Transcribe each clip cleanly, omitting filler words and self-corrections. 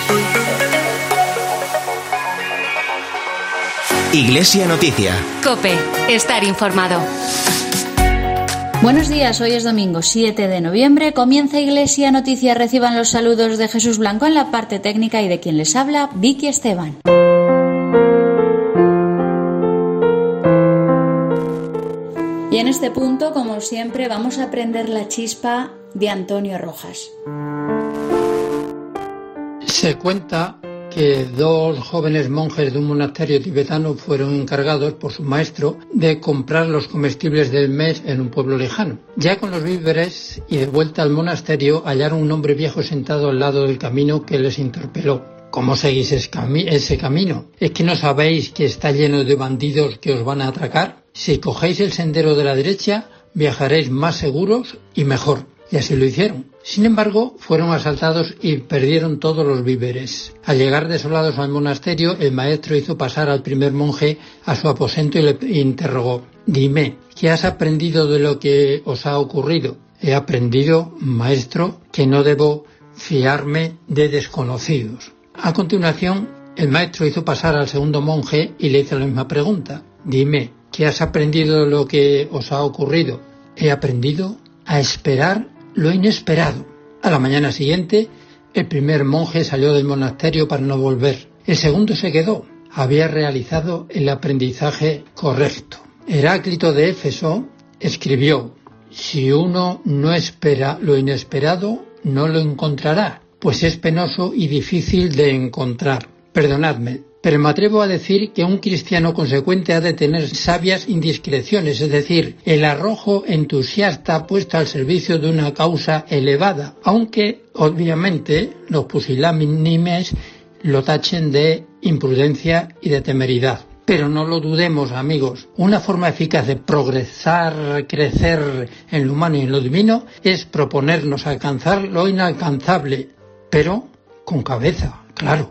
Iglesia Noticia. COPE. Estar informado. Buenos días, hoy es domingo 7 de noviembre, comienza Iglesia Noticia. Reciban los saludos de Jesús Blanco en la parte técnica y de quien les habla, Vicky Esteban. Y en este punto, como siempre, vamos a prender la chispa de Antonio Rojas. Se cuenta que dos jóvenes monjes de un monasterio tibetano fueron encargados por su maestro de comprar los comestibles del mes en un pueblo lejano. Ya con los víveres y de vuelta al monasterio hallaron un hombre viejo sentado al lado del camino que les interpeló. ¿Cómo seguís ese camino? ¿Es que no sabéis que está lleno de bandidos que os van a atracar? Si cogéis el sendero de la derecha, viajaréis más seguros y mejor. Y así lo hicieron. Sin embargo, fueron asaltados y perdieron todos los víveres. Al llegar desolados al monasterio, el maestro hizo pasar al primer monje a su aposento y le interrogó: «Dime, ¿qué has aprendido de lo que os ha ocurrido?» «He aprendido, maestro, que no debo fiarme de desconocidos». A continuación, el maestro hizo pasar al segundo monje y le hizo la misma pregunta: «Dime, ¿qué has aprendido de lo que os ha ocurrido?» «He aprendido a esperar lo inesperado». A la mañana siguiente, el primer monje salió del monasterio para no volver. El segundo se quedó. Había realizado el aprendizaje correcto. Heráclito de Éfeso escribió: «Si uno no espera lo inesperado, no lo encontrará, pues es penoso y difícil de encontrar». Perdonadme, pero me atrevo a decir que un cristiano consecuente ha de tener sabias indiscreciones, es decir, el arrojo entusiasta puesto al servicio de una causa elevada, aunque obviamente los pusilánimes lo tachen de imprudencia y de temeridad. Pero no lo dudemos, amigos, una forma eficaz de progresar, crecer en lo humano y en lo divino es proponernos alcanzar lo inalcanzable, pero con cabeza, claro.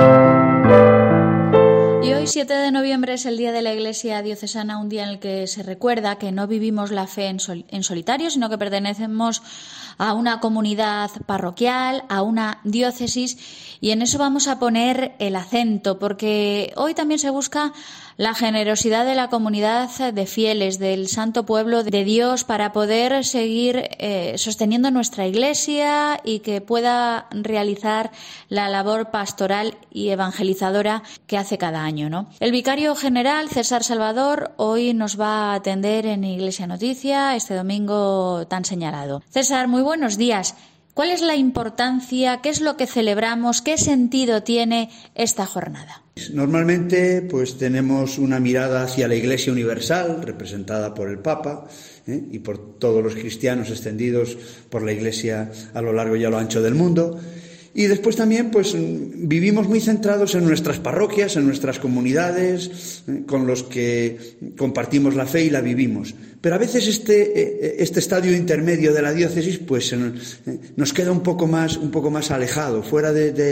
Y hoy, 7 de noviembre, es el día de la Iglesia Diocesana, un día en el que se recuerda que no vivimos la fe en solitario, sino que pertenecemos a una comunidad parroquial, a una diócesis, y en eso vamos a poner el acento, porque hoy también se busca la generosidad de la comunidad de fieles, del santo pueblo de Dios, para poder seguir sosteniendo nuestra Iglesia y que pueda realizar la labor pastoral y evangelizadora que hace cada año, ¿no? El vicario general, César Salvador, hoy nos va a atender en Iglesia Noticia este domingo tan señalado. César, muy buenos días. ¿Cuál es la importancia? ¿Qué es lo que celebramos? ¿Qué sentido tiene esta jornada? Normalmente pues tenemos una mirada hacia la Iglesia universal, representada por el Papa, y por todos los cristianos extendidos por la Iglesia a lo largo y a lo ancho del mundo. Y después también pues vivimos muy centrados en nuestras parroquias, en nuestras comunidades, con los que compartimos la fe y la vivimos. Pero a veces este estadio intermedio de la diócesis pues nos queda un poco más alejado, fuera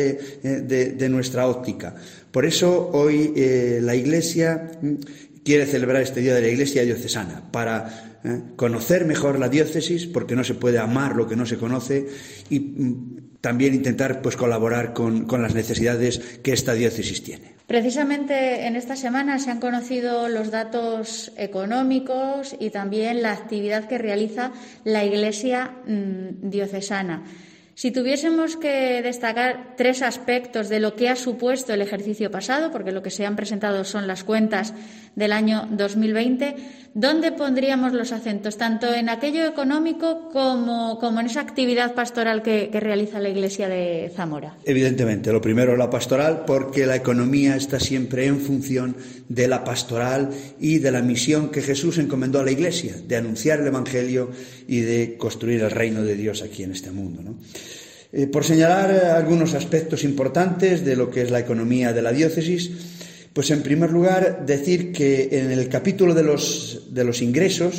de nuestra óptica. Por eso hoy la Iglesia quiere celebrar este Día de la Iglesia Diocesana, para conocer mejor la diócesis, porque no se puede amar lo que no se conoce, y también intentar pues colaborar con las necesidades que esta diócesis tiene. Precisamente en esta semana se han conocido los datos económicos y también la actividad que realiza la Iglesia diocesana. Si tuviésemos que destacar 3 aspectos de lo que ha supuesto el ejercicio pasado, porque lo que se han presentado son las cuentas del año 2020, ¿dónde pondríamos los acentos? Tanto en aquello económico como en esa actividad pastoral que realiza la Iglesia de Zamora. Evidentemente, lo primero la pastoral, porque la economía está siempre en función de la pastoral y de la misión que Jesús encomendó a la Iglesia, de anunciar el Evangelio y de construir el reino de Dios aquí en este mundo, ¿no? Por señalar algunos aspectos importantes de lo que es la economía de la diócesis, pues en primer lugar decir que en el capítulo de los ingresos,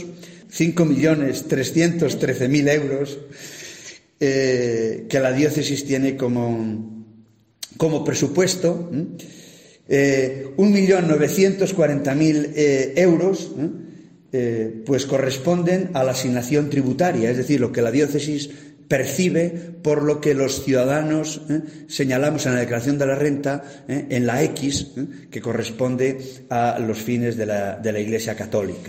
5.313.000 euros que la diócesis tiene como presupuesto, 1.940.000 euros pues corresponden a la asignación tributaria, es decir, lo que la diócesis percibe por lo que los ciudadanos señalamos en la declaración de la renta, en la X, que corresponde a los fines de la Iglesia Católica.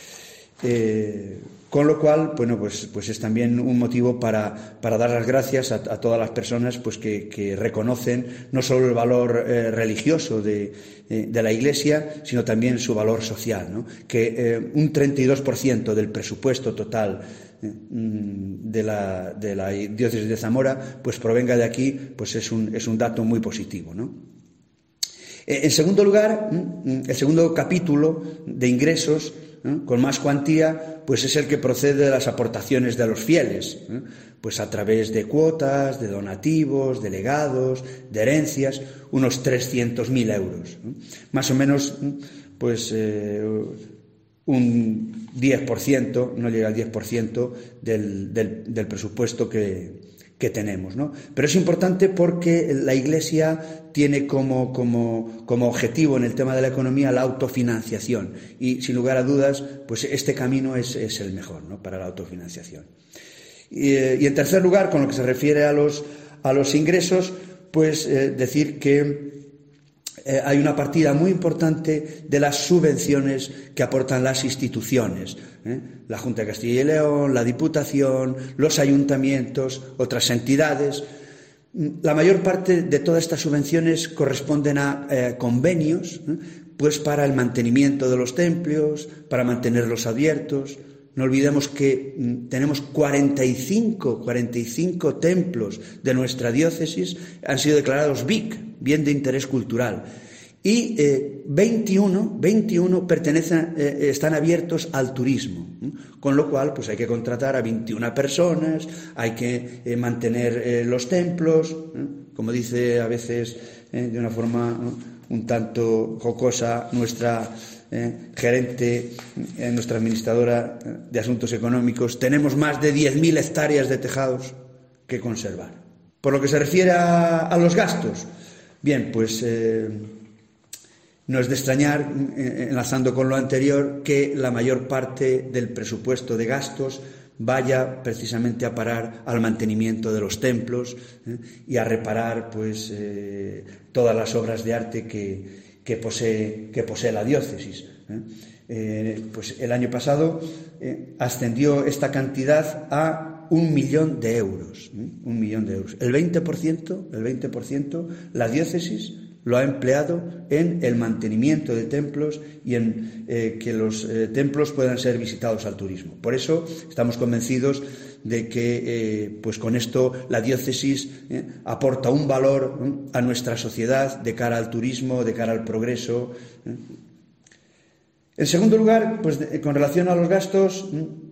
Con lo cual, bueno, pues es también un motivo para dar las gracias a todas las personas pues que reconocen no solo el valor religioso de la Iglesia, sino también su valor social, ¿no? Que un 32% del presupuesto total de la diócesis de Zamora pues provenga de aquí, pues es un dato muy positivo, ¿no? En segundo lugar, el segundo capítulo de ingresos con más cuantía, pues es el que procede de las aportaciones de los fieles, pues a través de cuotas, de donativos, de legados, de herencias, unos 300.000 euros. Más o menos, pues un 10%, no llega al 10% del presupuesto que tenemos, ¿no? Pero es importante porque la Iglesia tiene como objetivo en el tema de la economía la autofinanciación y, sin lugar a dudas, pues este camino es el mejor, ¿no?, para la autofinanciación. Y en tercer lugar, con lo que se refiere a los ingresos, pues decir que hay una partida muy importante de las subvenciones que aportan las instituciones, la Junta de Castilla y León, la Diputación, los ayuntamientos, otras entidades. La mayor parte de todas estas subvenciones corresponden a convenios, pues para el mantenimiento de los templos, para mantenerlos abiertos. No olvidemos que tenemos 45 templos de nuestra diócesis han sido declarados BIC, bien de interés cultural, y 21 están abiertos al turismo, con lo cual pues hay que contratar a 21 personas, hay que mantener los templos, como dice a veces de una forma un tanto jocosa nuestra gerente, nuestra administradora de asuntos económicos, tenemos más de 10.000 hectáreas de tejados que conservar. Por lo que se refiere a los gastos, bien, pues no es de extrañar, enlazando con lo anterior, que la mayor parte del presupuesto de gastos vaya precisamente a parar al mantenimiento de los templos y a reparar pues todas las obras de arte que posee la diócesis. Pues el año pasado ascendió esta cantidad a 1 millón de euros. 1 millón de euros. El 20% la diócesis lo ha empleado en el mantenimiento de templos y en que los templos puedan ser visitados al turismo. Por eso estamos convencidos de que pues con esto la diócesis aporta un valor a nuestra sociedad de cara al turismo, de cara al progreso. En segundo lugar, pues con relación a los gastos,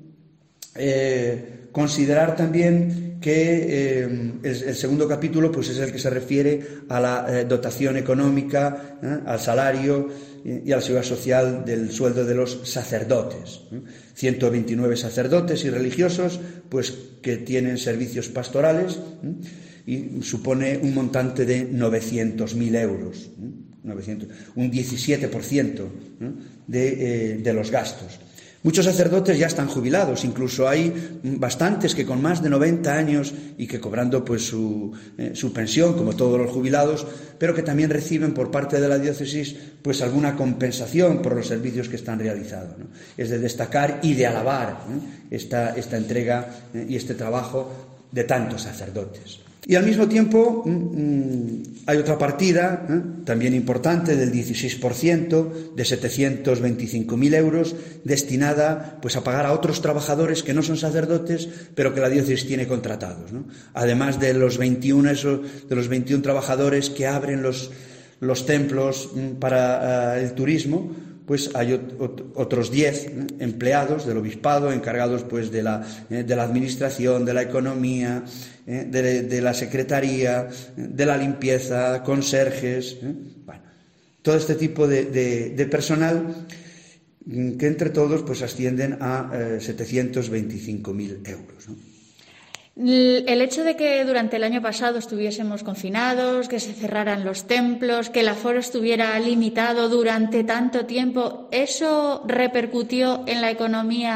considerar también que el segundo capítulo pues es el que se refiere a la dotación económica, al salario y a la seguridad social del sueldo de los sacerdotes. 129 sacerdotes y religiosos pues que tienen servicios pastorales y supone un montante de 900.000 euros, un 17% de los gastos. Muchos sacerdotes ya están jubilados, incluso hay bastantes que con más de 90 años y que cobrando pues su pensión, como todos los jubilados, pero que también reciben por parte de la diócesis pues alguna compensación por los servicios que están realizando, ¿no? Es de destacar y de alabar esta entrega y este trabajo de tantos sacerdotes. Y al mismo tiempo hay otra partida también importante del 16%, de 725.000 euros, destinada pues a pagar a otros trabajadores que no son sacerdotes, pero que la diócesis tiene contratados, ¿no? Además de los 21 trabajadores que abren los templos para el turismo, pues hay otros 10 empleados del obispado encargados pues de la administración, de la economía, de la secretaría, de la limpieza, conserjes, bueno, todo este tipo de personal que entre todos pues ascienden a 725.000 euros, ¿no? El hecho de que durante el año pasado estuviésemos confinados, que se cerraran los templos, que el aforo estuviera limitado durante tanto tiempo, ¿eso repercutió en la economía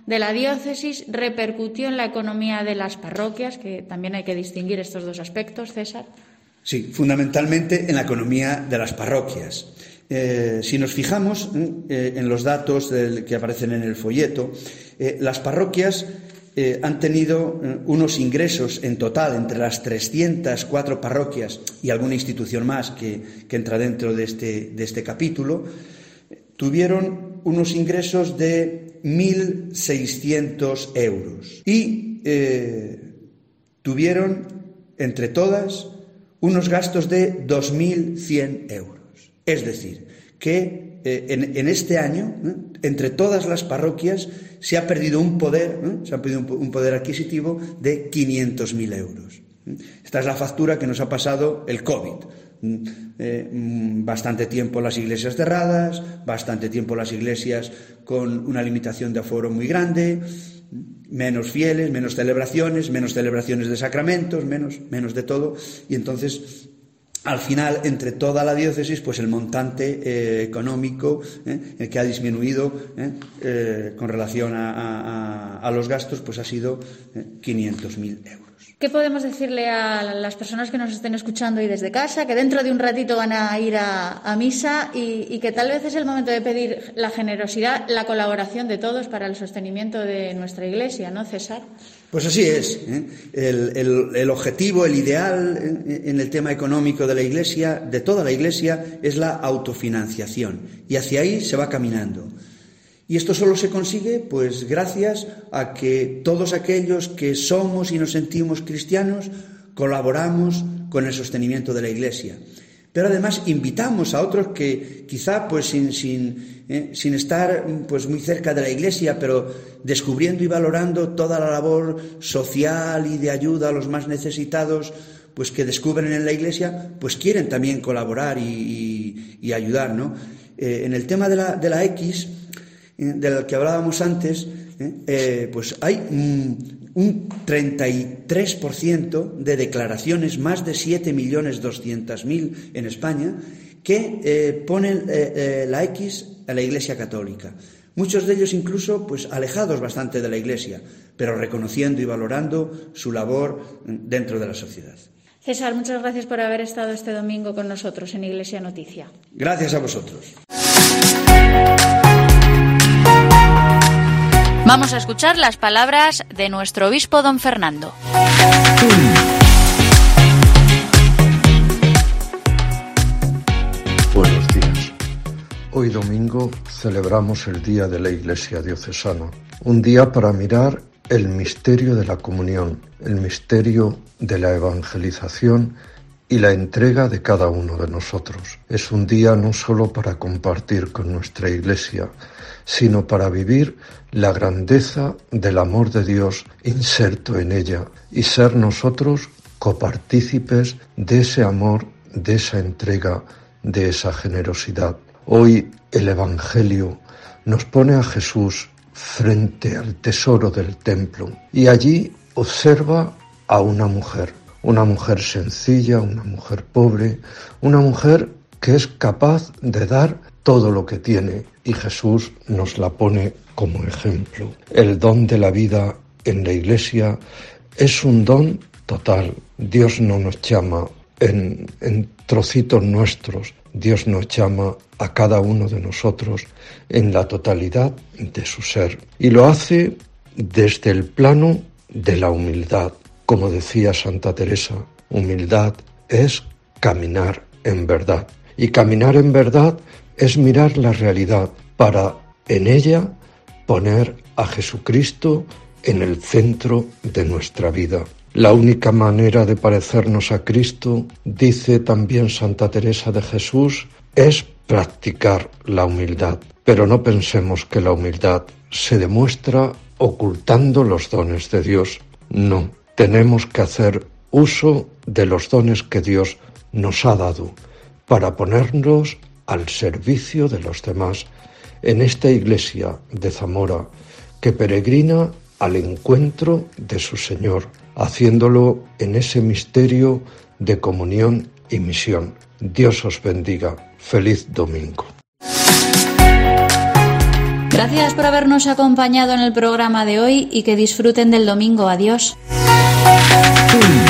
de la diócesis repercutió en la economía de las parroquias, que también hay que distinguir estos dos aspectos, César. Sí, fundamentalmente en la economía de las parroquias. Si nos fijamos en los datos que aparecen en el folleto, las parroquias han tenido unos ingresos en total entre las 304 parroquias y alguna institución más que entra dentro de este capítulo, tuvieron unos ingresos de 1.600 euros y tuvieron entre todas unos gastos de 2.100 euros. Es decir, que en este año, entre todas las parroquias, se ha perdido un poder adquisitivo de 500.000 euros. Esta es la factura que nos ha pasado el COVID. Bastante tiempo las iglesias cerradas, bastante tiempo las iglesias con una limitación de aforo muy grande, menos fieles, menos celebraciones de sacramentos, menos de todo, y entonces al final, entre toda la diócesis, pues el montante económico que ha disminuido con relación a los gastos, pues ha sido 500.000 euros. ¿Qué podemos decirle a las personas que nos estén escuchando y desde casa, que dentro de un ratito van a ir a misa y que tal vez es el momento de pedir la generosidad, la colaboración de todos para el sostenimiento de nuestra Iglesia, ¿no, César? Pues así es. El objetivo, el ideal en el tema económico de la Iglesia, de toda la Iglesia, es la autofinanciación. Y hacia ahí se va caminando. Y esto solo se consigue pues gracias a que todos aquellos que somos y nos sentimos cristianos colaboramos con el sostenimiento de la Iglesia. Pero además invitamos a otros que quizá pues sin estar pues muy cerca de la Iglesia, pero descubriendo y valorando toda la labor social y de ayuda a los más necesitados, pues que descubren en la Iglesia, pues quieren también colaborar y ayudar, ¿no? En el tema de la X, del que hablábamos antes, pues hay un 33% de declaraciones, más de 7.200.000 en España, que ponen la X a la Iglesia Católica. Muchos de ellos incluso pues alejados bastante de la Iglesia, pero reconociendo y valorando su labor dentro de la sociedad. César, muchas gracias por haber estado este domingo con nosotros en Iglesia Noticia. Gracias a vosotros. Vamos a escuchar las palabras de nuestro obispo don Fernando. Buenos días. Hoy domingo celebramos el Día de la Iglesia Diocesana, un día para mirar el misterio de la comunión, el misterio de la evangelización y la entrega de cada uno de nosotros. Es un día no solo para compartir con nuestra Iglesia, sino para vivir la grandeza del amor de Dios inserto en ella y ser nosotros copartícipes de ese amor, de esa entrega, de esa generosidad. Hoy el Evangelio nos pone a Jesús frente al tesoro del templo y allí observa a una mujer sencilla, una mujer pobre, una mujer que es capaz de dar todo lo que tiene, y Jesús nos la pone como ejemplo. El don de la vida en la Iglesia es un don total. Dios no nos llama en trocitos nuestros, Dios nos llama a cada uno de nosotros en la totalidad de su ser. Y lo hace desde el plano de la humildad. Como decía Santa Teresa, humildad es caminar en verdad. Y caminar en verdad es mirar la realidad para en ella poner a Jesucristo en el centro de nuestra vida. La única manera de parecernos a Cristo, dice también Santa Teresa de Jesús, es practicar la humildad. Pero no pensemos que la humildad se demuestra ocultando los dones de Dios. No, tenemos que hacer uso de los dones que Dios nos ha dado para ponernos al servicio de los demás en esta Iglesia de Zamora, que peregrina al encuentro de su Señor, haciéndolo en ese misterio de comunión y misión. Dios os bendiga. Feliz domingo. Gracias por habernos acompañado en el programa de hoy y que disfruten del domingo. Adiós.